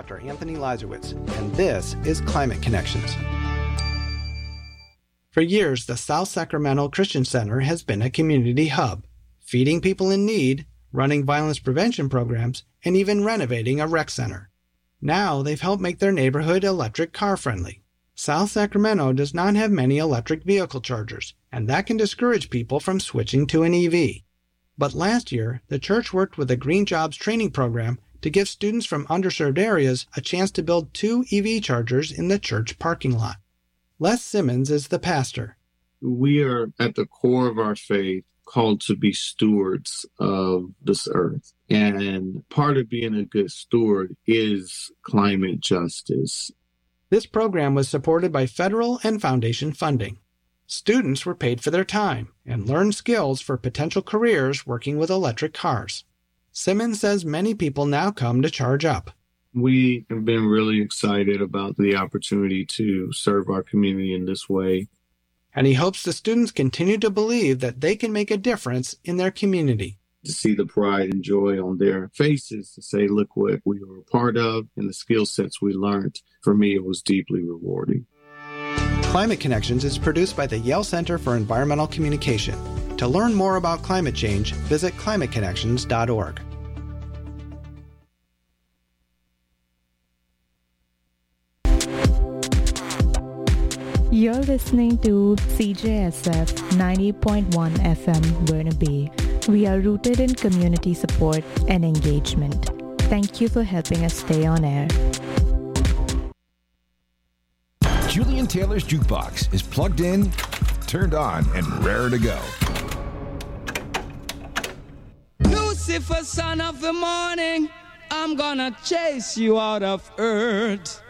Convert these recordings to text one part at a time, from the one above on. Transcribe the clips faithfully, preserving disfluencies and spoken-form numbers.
Doctor Anthony Leisowitz, and this is Climate Connections. For years, the South Sacramento Christian Center has been a community hub, feeding people in need, running violence prevention programs, and even renovating a rec center. Now they've helped make their neighborhood electric car friendly. South Sacramento does not have many electric vehicle chargers, and that can discourage people from switching to an E V. But last year, the church worked with a Green Jobs training program to give students from underserved areas a chance to build two E V chargers in the church parking lot. Les Simmons is the pastor. We are at the core of our faith called to be stewards of this earth. And part of being a good steward is climate justice. This program was supported by federal and foundation funding. Students were paid for their time and learned skills for potential careers working with electric cars. Simmons says many people now come to charge up. We have been really excited about the opportunity to serve our community in this way. And he hopes the students continue to believe that they can make a difference in their community. To see the pride and joy on their faces, to say, look what we were a part of and the skill sets we learned. For me, it was deeply rewarding. Climate Connections is produced by the Yale Center for Environmental Communication. To learn more about climate change, visit climate connections dot org. You're listening to C J S F ninety point one F M Burnaby. We are rooted in community support and engagement. Thank you for helping us stay on air. Julian Taylor's Jukebox is plugged in, turned on, and raring to go. Lucifer, son of the morning, I'm gonna chase you out of earth.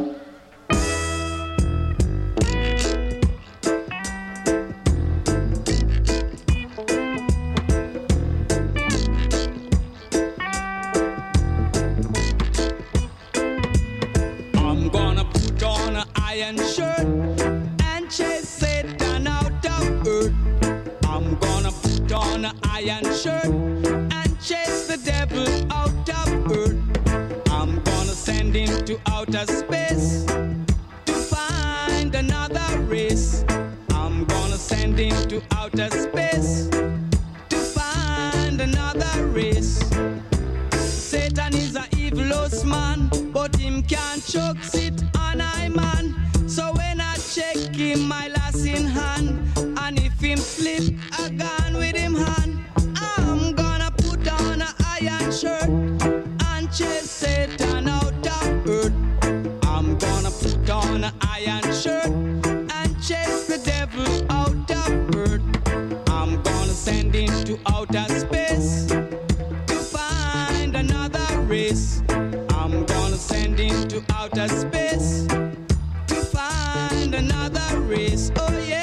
Iron shirt and chase Satan out of earth. I'm gonna put on an iron shirt and chase the devil out of earth. I'm gonna send him to outer space to find another race. I'm gonna send him to outer space to find another race. Satan is a evilous man, but him can't choke sit on I man. So when I check him, my lass in hand, and if him slip, I gone with him hand. I'm gonna put on an iron shirt and chase Satan out of earth. I'm gonna put on an iron shirt and chase the devil out of earth. I'm gonna send him to outer space to find another race. I'm gonna send him to outer space to find another race. Oh yeah.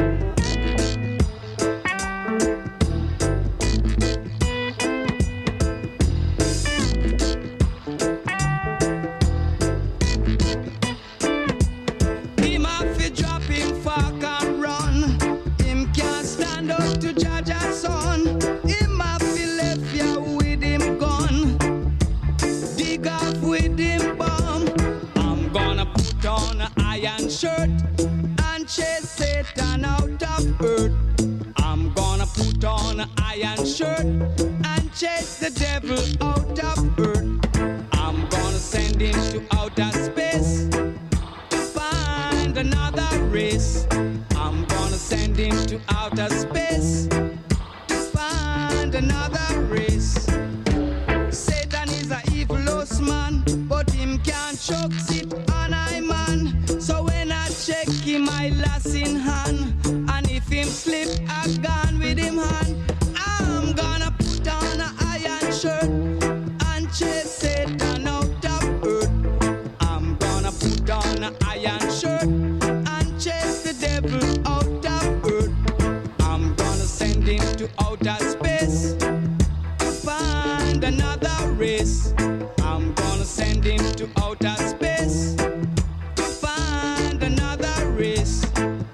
Him have to drop him fork and run. Him can't stand up to judge a son. Him have to left ya with him gun. Dig off with him bomb. I'm gonna put on an iron shirt and chase Satan out of earth. I'm gonna put on an iron shirt and chase the devil out of earth. I'm gonna send him to outer space to find another race. I'm gonna send him to outer space to find another race. Satan is a evilous man, but him can't choke sit on I man. So when I check him, I lass in hand, and if him slip, I gone with him hand. I'm gonna put on an iron shirt and chase Satan out of earth. I'm gonna put on an iron shirt and chase the devil out of earth. I'm gonna send him to outer space to find another race. I'm gonna send him to outer space to find another race.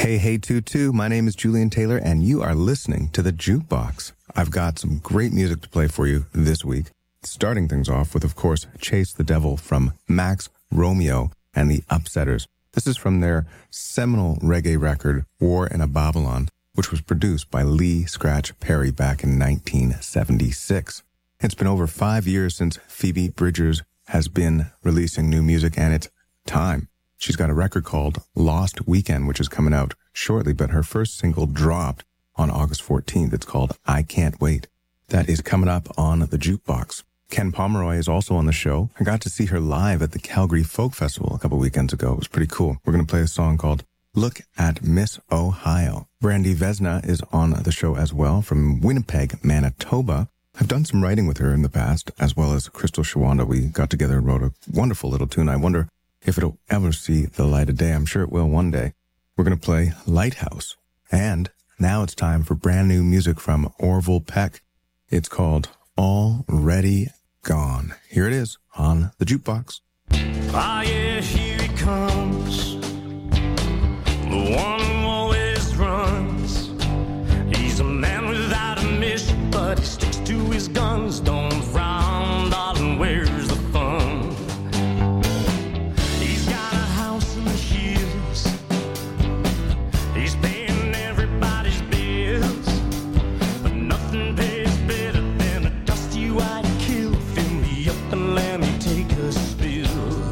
Hey, hey, Tutu. My name is Julian Taylor, and you are listening to The Jukebox. I've got some great music to play for you this week. Starting things off with, of course, Chase the Devil from Max Romeo and the Upsetters. This is from their seminal reggae record, War in a Babylon, which was produced by Lee Scratch Perry back in nineteen seventy-six. It's been over five years since Phoebe Bridgers has been releasing new music, and it's time. She's got a record called Lost Weekend, which is coming out shortly, but her first single dropped on August fourteenth. It's called I Can't Wait. That is coming up on The Jukebox. Ken Pomeroy is also on the show. I got to see her live at the Calgary Folk Festival a couple weekends ago. It was pretty cool. We're going to play a song called Look at Miss Ohio. Brandy Vesna is on the show as well from Winnipeg, Manitoba. I've done some writing with her in the past, as well as Crystal Shawanda. We got together and wrote a wonderful little tune. I wonder if it'll ever see the light of day. I'm sure it will one day. We're going to play Lighthouse. And now it's time for brand new music from Orville Peck. It's called Already Gone. Here it is on The Jukebox. Ah, yeah, here he comes. The one who always runs. He's a man without a mission, but he sticks to his guns. Don't frown, darling, where's the fun? He's got a house in the hills. He's paying everybody's bills, but nothing pays better than a dusty white kill. Fill me up and let me take a spill.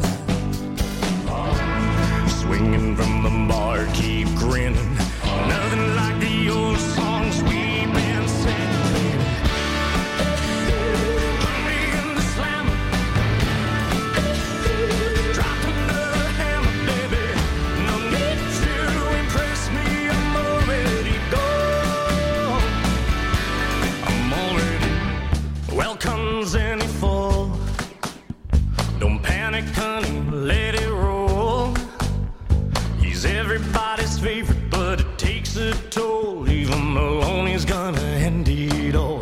Swinging from the bar, keep grinning. Nothing like the old songs we've been singing. Put me in the slammer. Drop another hammer, baby. No need to impress me. I'm already gone. I'm already. Well, comes any fall. Don't panic, honey. Let it roll. He's everybody's favorite, but it takes a toll. Leave him alone, he's gonna end it all.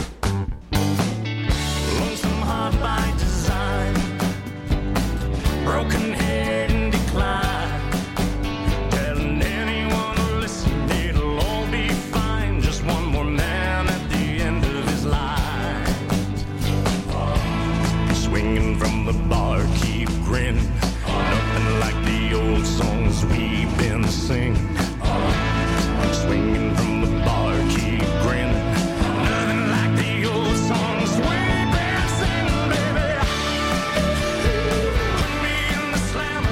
Lonesome heart by design, broken head in decline. Telling anyone who listen, it'll all be fine. Just one more man at the end of his line. Swinging from the bar, keep grinning. Nothing like the old songs we've been singing. Swinging from the bar, keep grinning. Nothing like the old songs we've been singing, baby. Put me in the slammer.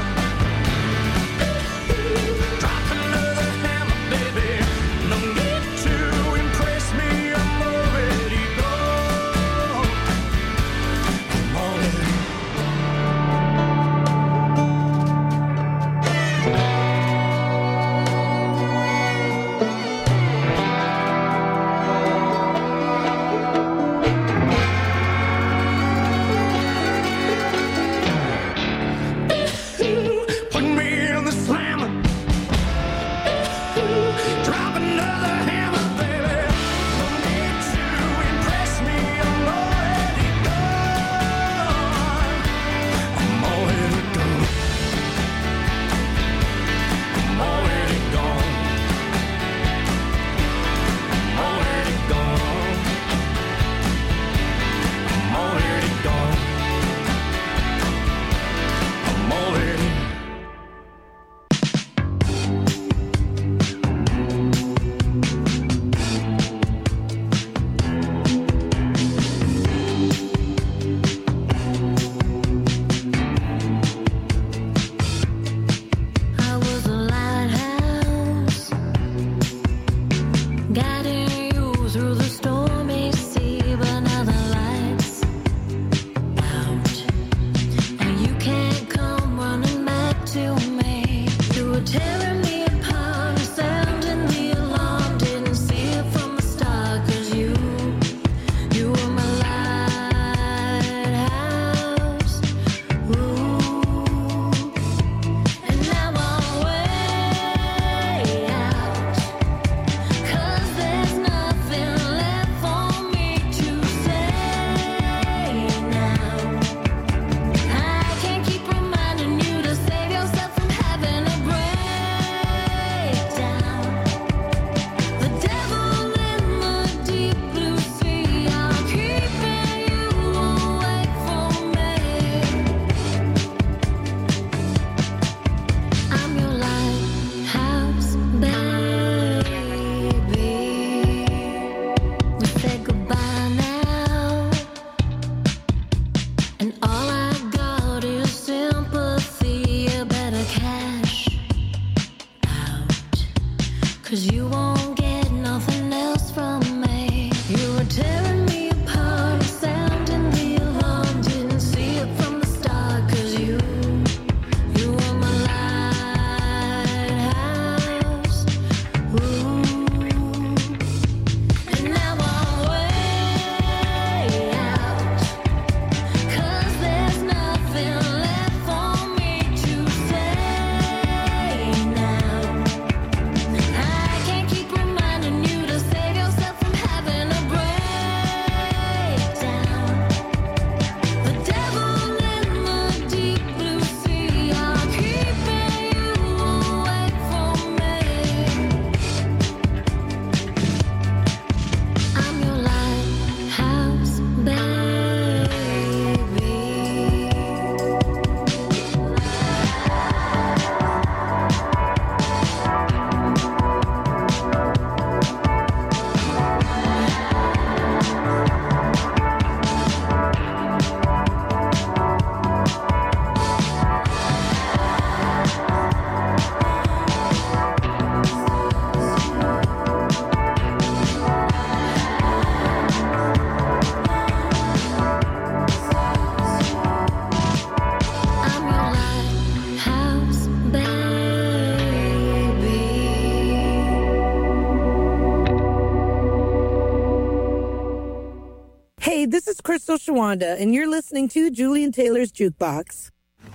Drop another hammer, baby. No need to impress me. I'm already gone. I'm already 'cause you won't get nothing else from me. You were tearing me apart, sounding the alarm. Didn't see it from the start, 'cause you, you were my lighthouse. Ooh. And now I'm way out, 'cause there's nothing left for me to say now. I can't keep reminding you to save yourself from having a breakdown. The devil in the deep blue sea are keeping you away from me. I'm your lighthouse, baby. I'm your lighthouse, baby. Hey, this is Crystal Shawanda, and you're listening to Julian Taylor's Jukebox.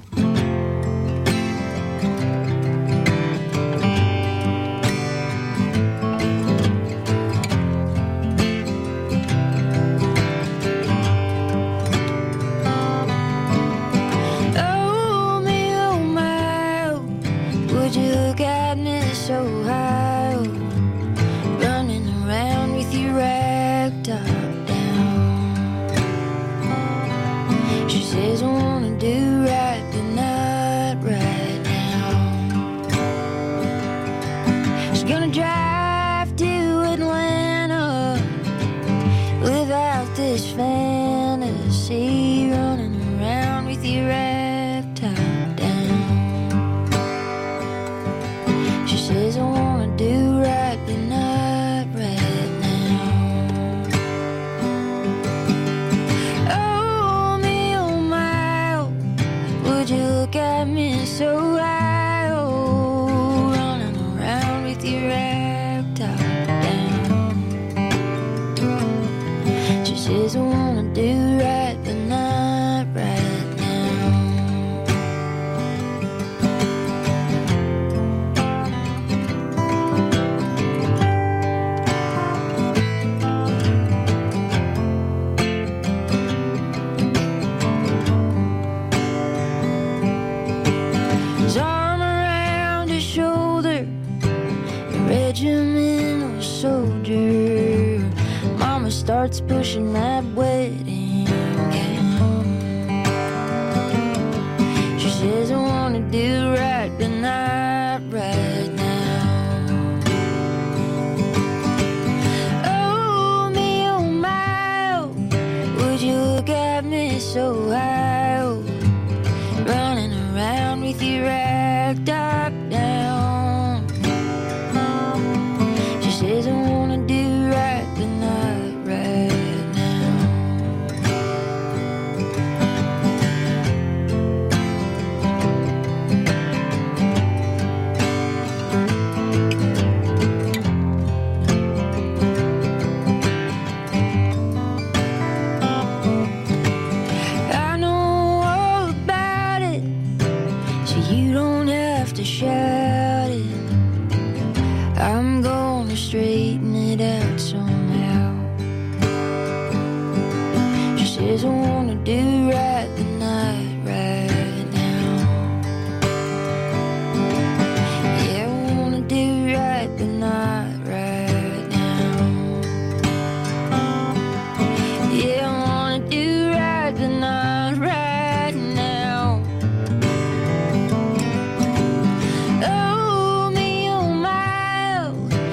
Oh, me, oh, my, oh, would you look at me so high, oh, running around with your rag top down. She says I wanna do right, but not right now. She's gonna drive to Atlanta without this fantasy, running around with your rag top down. She says I wanna do right, but not right now. Oh, me, oh, my, oh, would you look at me so high, oh, running around with your rag top down. She says I wanna do right, but not right now. His arm around his shoulder, a regimental soldier. Mama starts pushing that wedding gown. She says I wanna do right, but not right now. Oh, me, oh, my, oh, would you look at me so high, oh, running around with your rag top down. She says I wanna do right, but not right now. I know all about it, so you don't have to shout it. I'm gonna straighten it out somehow. She says I wanna do right, but not right now. Yeah, I wanna do right, but not right now. Yeah, I wanna do right, but not right now. Oh, me, oh, my, oh,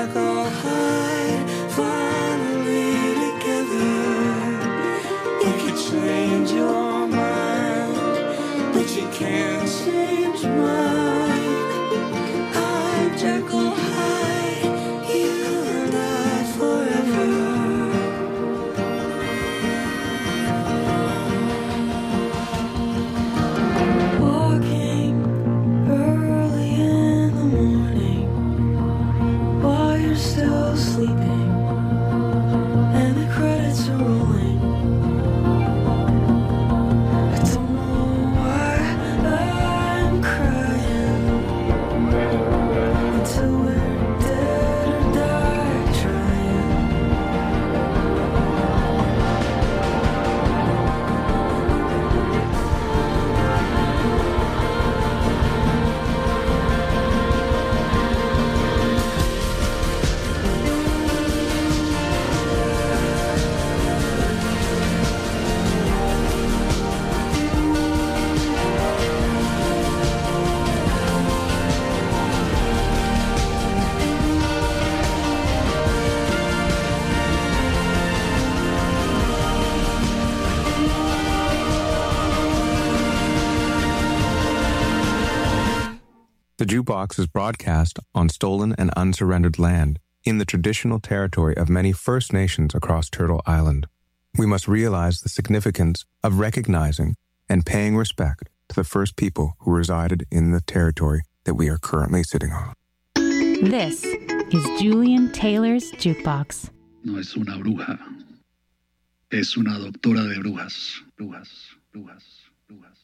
Jekyll Hyde finally together. You can change your mind, but you can't change mine. I'm Jekyll Hyde, you and I forever. Walking early in the morning while you're still sleeping and the credits are rolling. I don't know why I'm crying until we're dead or die trying. The Jukebox is broadcast on stolen and unsurrendered land in the traditional territory of many First Nations across Turtle Island. We must realize the significance of recognizing and paying respect to the first people who resided in the territory that we are currently sitting on. This is Julian Taylor's Jukebox. No es una bruja. Es una doctora de brujas. Brujas, brujas, brujas.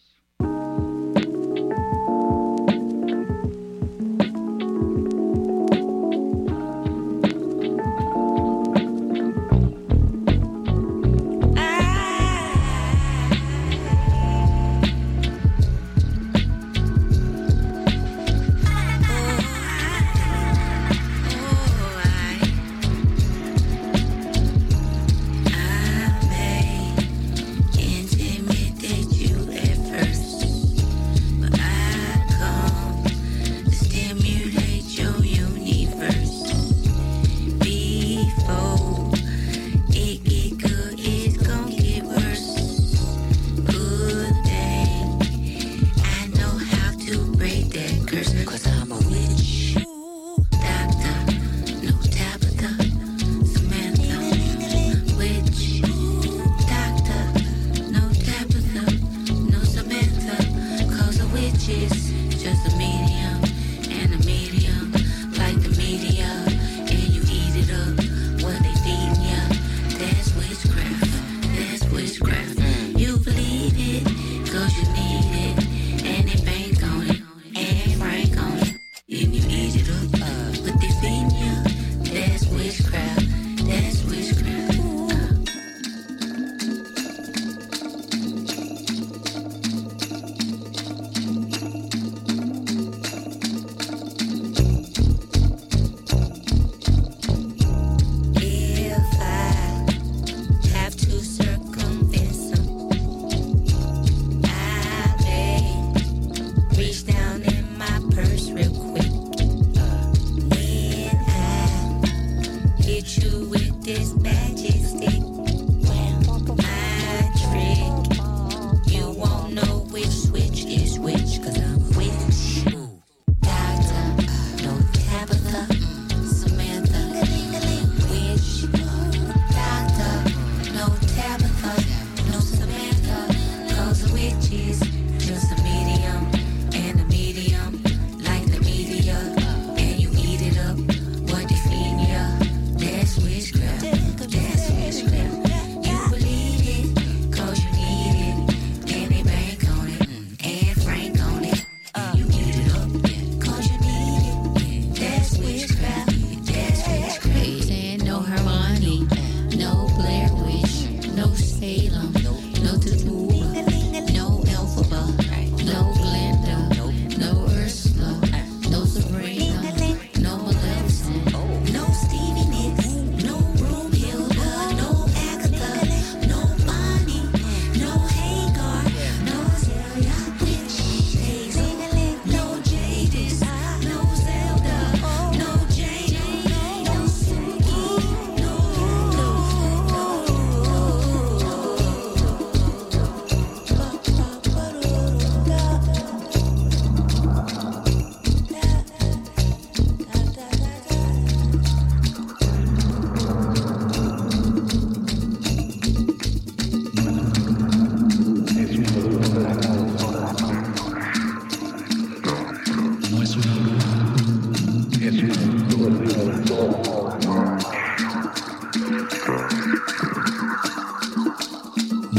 Intimidate you at first, but I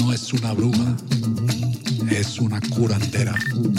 No es una bruja, es una curandera.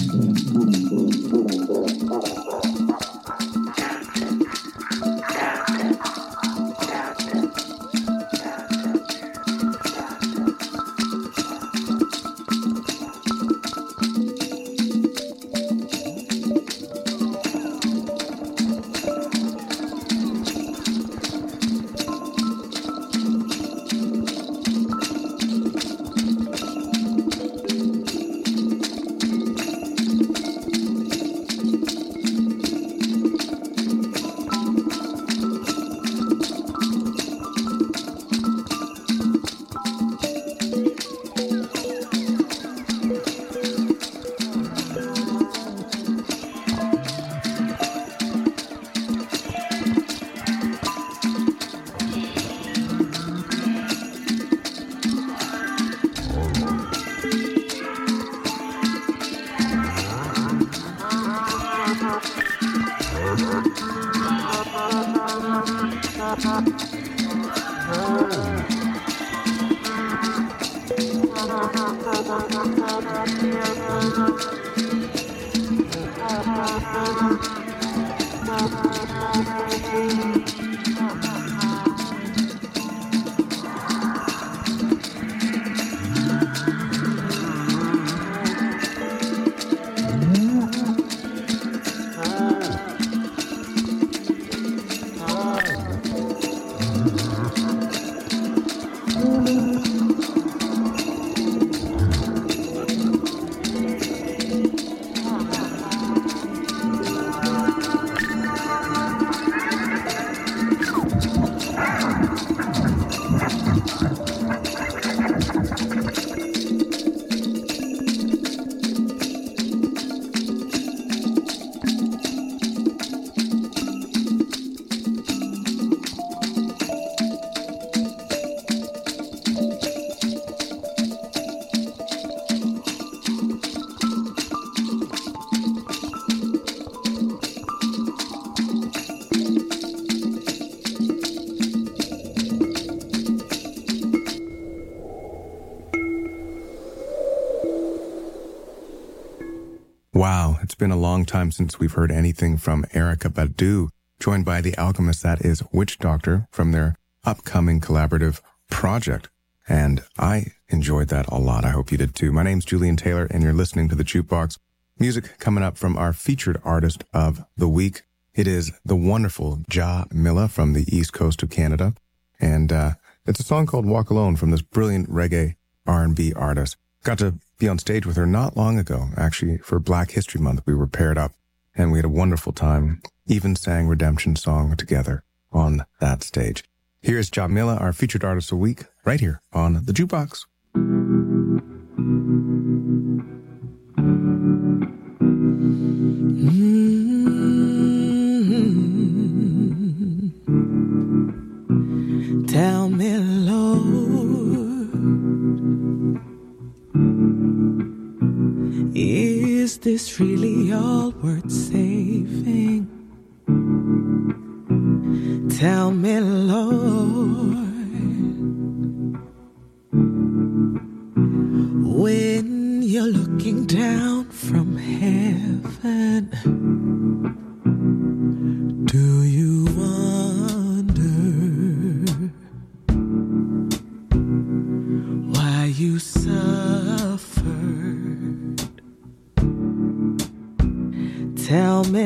Wow, it's been a long time since we've heard anything from Erykah Badu, joined by the alchemist that is Witch Doctor from their upcoming collaborative project. And I enjoyed that a lot. I hope you did too. My name's Julian Taylor, and you're listening to The Jukebox. Music coming up from our featured artist of the week. It is the wonderful Ja Milla from the East Coast of Canada. And uh, it's a song called Walk Alone from this brilliant reggae R and B artist. Got to be on stage with her not long ago, actually, for Black History Month. We were paired up, and we had a wonderful time. Even sang Redemption Song together on that stage. Here's Ja Milla, our featured artist of the week, right here on The Jukebox. Mm-hmm. Tell me, Lord, is this really all worth saving? Tell me, Lord, when you're looking down from heaven, do you wonder why you suffered? Tell me,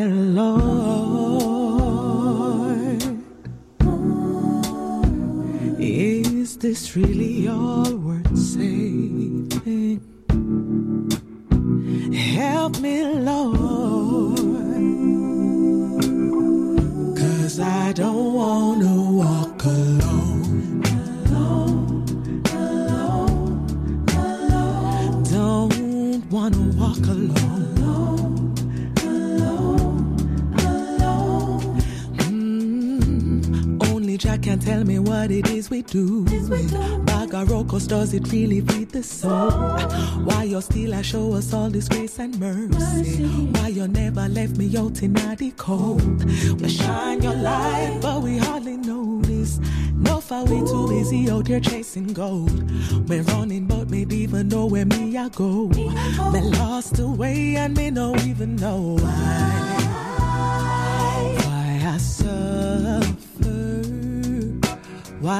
Lord, is this really all worth saving? Help me, Lord, 'cause I don't want to walk alone. Alone, alone, alone. Don't want to walk alone. Alone, alone, alone. Mm, only Jah can tell tell me what it is we do. Bagarocos, does it really feed the soul? Why you still a show us all this grace and mercy? Why you never left me out in the cold? We shine your light, but we hardly notice. No far we too busy out here chasing gold. We're running, but me don't even know where me I go. Me lost the way and me no even know why. Why I suffer? Why?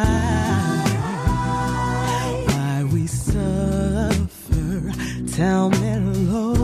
Why we suffer? Tell me, Lord.